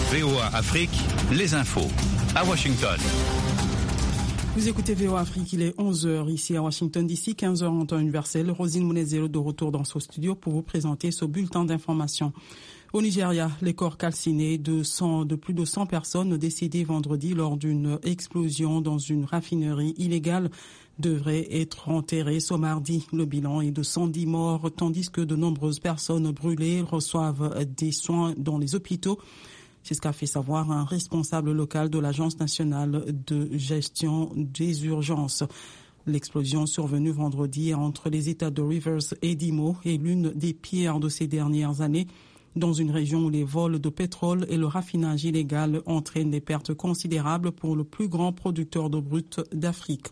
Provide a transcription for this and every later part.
VOA Afrique, les infos. À Washington. Vous écoutez VOA Afrique, il est 11h ici à Washington DC, 15h en temps universel. Rosine Mounezero de retour dans ce studio pour vous présenter ce bulletin d'information. Au Nigeria, les corps calcinés de plus de 100 personnes décédées vendredi lors d'une explosion dans une raffinerie illégale devraient être enterrés ce mardi. Le bilan est de 110 morts, tandis que de nombreuses personnes brûlées reçoivent des soins dans les hôpitaux. C'est ce qu'a fait savoir un responsable local de l'Agence nationale de gestion des urgences. L'explosion survenue vendredi entre les États de Rivers et d'Imo est l'une des pires de ces dernières années, dans une région où les vols de pétrole et le raffinage illégal entraînent des pertes considérables pour le plus grand producteur d'eau brute d'Afrique.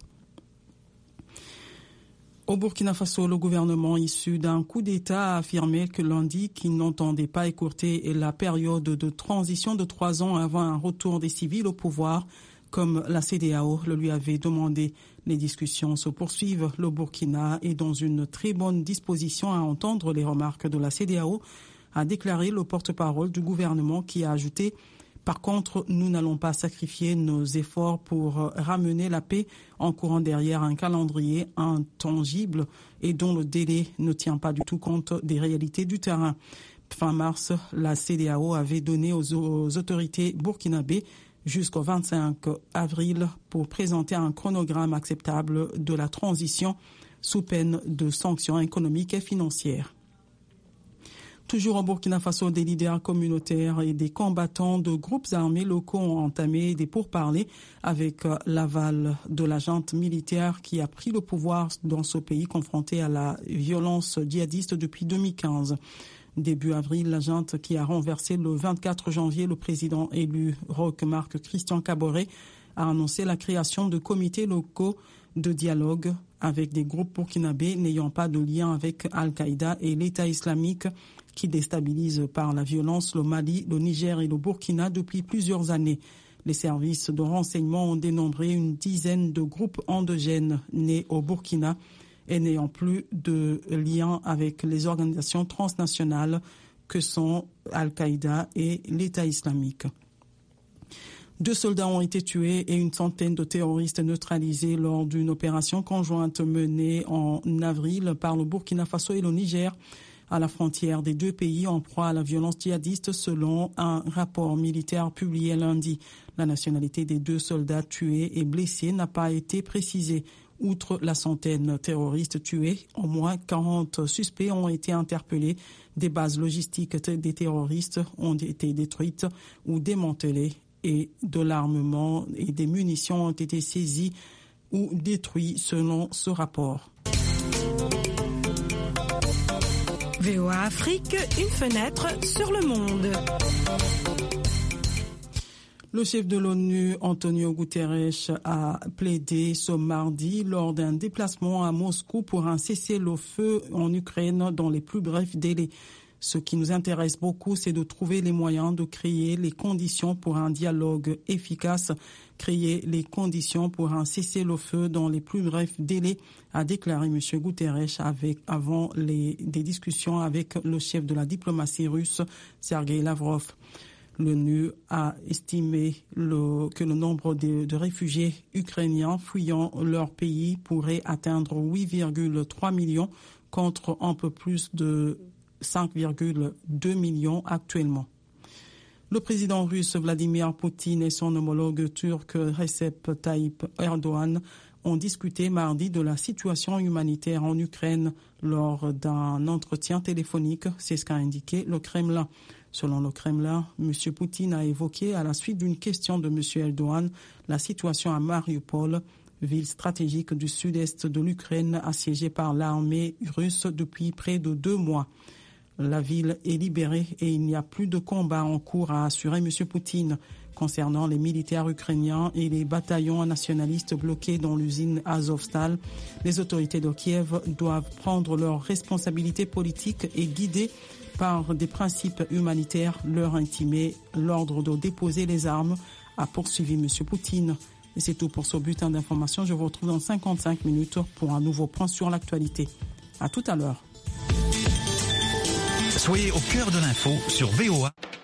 Au Burkina Faso, le gouvernement issu d'un coup d'État a affirmé que lundi qu'il n'entendait pas écourter la période de transition de 3 ans avant un retour des civils au pouvoir, comme la CEDEAO le lui avait demandé. Les discussions se poursuivent. Le Burkina est dans une très bonne disposition à entendre les remarques de la CEDEAO, a déclaré le porte-parole du gouvernement, qui a ajouté: par contre, nous n'allons pas sacrifier nos efforts pour ramener la paix en courant derrière un calendrier intangible et dont le délai ne tient pas du tout compte des réalités du terrain. Fin mars, la CEDEAO avait donné aux autorités burkinabées jusqu'au 25 avril pour présenter un chronogramme acceptable de la transition sous peine de sanctions économiques et financières. Toujours au Burkina Faso, des leaders communautaires et des combattants de groupes armés locaux ont entamé des pourparlers avec l'aval de la junte militaire qui a pris le pouvoir dans ce pays confronté à la violence djihadiste depuis 2015. Début avril, la junte qui a renversé le 24 janvier le président élu Roch Marc Christian Kaboré a annoncé la création de comités locaux de dialogue avec des groupes burkinabés n'ayant pas de lien avec Al-Qaïda et l'État islamique, qui déstabilise par la violence le Mali, le Niger et le Burkina depuis plusieurs années. Les services de renseignement ont dénombré une dizaine de groupes endogènes nés au Burkina et n'ayant plus de lien avec les organisations transnationales que sont Al-Qaïda et l'État islamique. 2 soldats ont été tués et une centaine de terroristes neutralisés lors d'une opération conjointe menée en avril par le Burkina Faso et le Niger, à la frontière des 2 pays en proie à la violence djihadiste, selon un rapport militaire publié lundi. La nationalité des 2 soldats tués et blessés n'a pas été précisée. Outre la centaine terroristes tués, au moins 40 suspects ont été interpellés. Des bases logistiques des terroristes ont été détruites ou démantelées et de l'armement et des munitions ont été saisies ou détruits selon ce rapport. VOA Afrique, une fenêtre sur le monde. Le chef de l'ONU, Antonio Guterres, a plaidé ce mardi lors d'un déplacement à Moscou pour un cessez-le-feu en Ukraine dans les plus brefs délais. Ce qui nous intéresse beaucoup, c'est de trouver les moyens de créer les conditions pour un dialogue efficace, créer les conditions pour un cessez-le-feu dans les plus brefs délais, a déclaré M. Guterres avant des discussions avec le chef de la diplomatie russe, Sergei Lavrov. L'ONU a estimé que le nombre de réfugiés ukrainiens fuyant leur pays pourrait atteindre 8,3 millions contre un peu plus de 5,2 millions actuellement. Le président russe Vladimir Poutine et son homologue turc Recep Tayyip Erdogan ont discuté mardi de la situation humanitaire en Ukraine lors d'un entretien téléphonique, c'est ce qu'a indiqué le Kremlin. Selon le Kremlin, M. Poutine a évoqué à la suite d'une question de M. Erdogan la situation à Mariupol, ville stratégique du sud-est de l'Ukraine assiégée par l'armée russe depuis près de 2 mois. La ville est libérée et il n'y a plus de combat en cours, a assuré M. Poutine. Concernant les militaires ukrainiens et les bataillons nationalistes bloqués dans l'usine Azovstal, les autorités de Kiev doivent prendre leurs responsabilités politiques et guidées par des principes humanitaires leur intimer l'ordre de déposer les armes, a poursuivi M. Poutine. Et c'est tout pour ce bulletin d'information. Je vous retrouve dans 55 minutes pour un nouveau point sur l'actualité. À tout à l'heure. Soyez au cœur de l'info sur VOA.